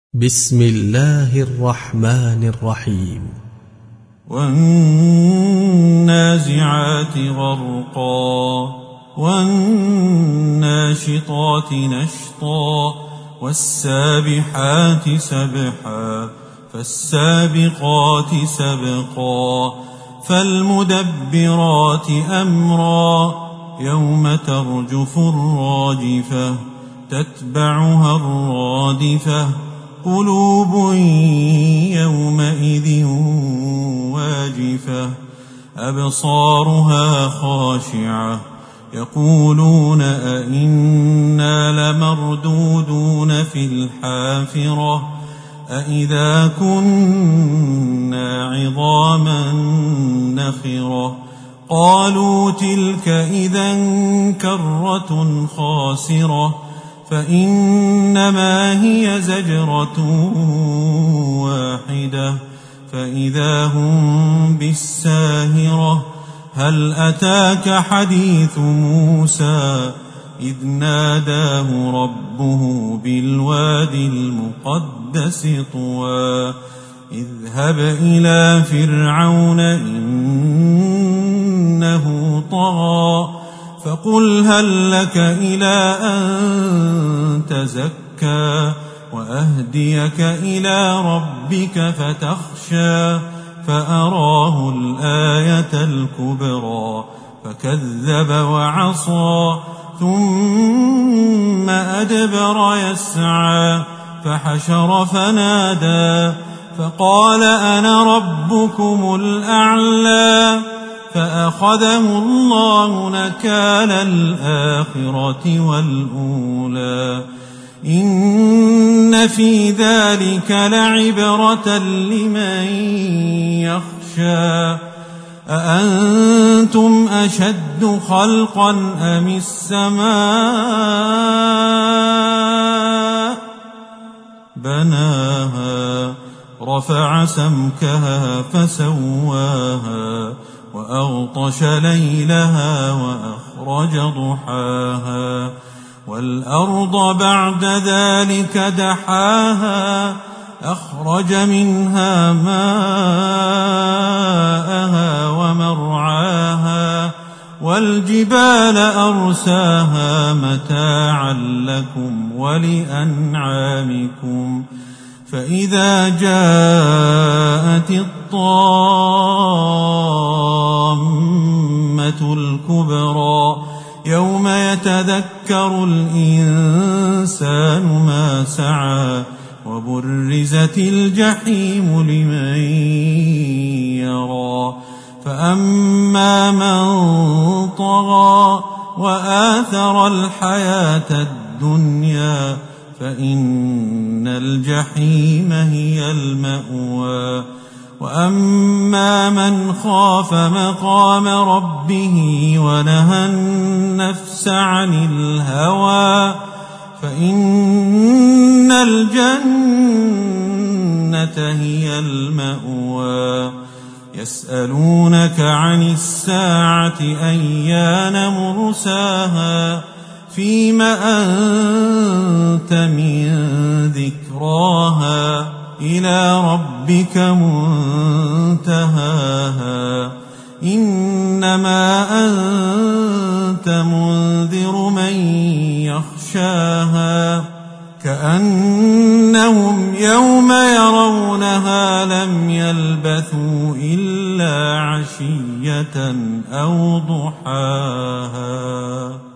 بسم الله الرحمن الرحيم. والنازعات غرقا والناشطات نشطا والسابحات سبحا فالسابقات سبقا فالمدبرات أمرا يوم ترجف الراجفة تتبعها الرادفة قلوب يومئذ واجفة أبصارها خاشعة يقولون أئنا لمردودون في الحافرة أئذا كنا عظاما نخرة قالوا تلك إذا كرة خاسرة فإنما هي زجرة واحدة فإذا هم بالساهرة هل أتاك حديث موسى إذ ناداه ربه بالوادي المقدس طوى اذهب إلى فرعون إنه طغى فقل هل لك إلى أن تزكى وأهديك إلى ربك فتخشى فأراه الآية الكبرى فكذب وعصى ثم أدبر يسعى فحشر فنادى فقال أنا ربكم الأعلى فأخذه الله نكال الآخرة والأولى إن في ذلك لعبرة لمن يخشى أأنتم أشد خلقا أم السماء بناها رفع سمكها فسواها وأغطش ليلها وأخرج ضحاها والأرض بعد ذلك دحاها أخرج منها ماءها ومرعاها والجبال أرساها متاعا لكم ولأنعامكم فإذا جاءت الطامة الكبرى يوم يتذكر الإنسان ما سعى وبرزت الجحيم لمن يرى فأما من طغى وآثر الحياة الدنيا فإن الجحيم هي المأوى وأما من خاف مقام ربه ونهى النفس عن الهوى فإن الجنة هي المأوى يسألونك عن الساعة أيان مرساها فيم أنت من ذكراها إلى ربك منتهاها إنما أنت منذر من يخشاها كأنهم يوم يرونها لم يلبثوا إلا عشية أو ضحاها.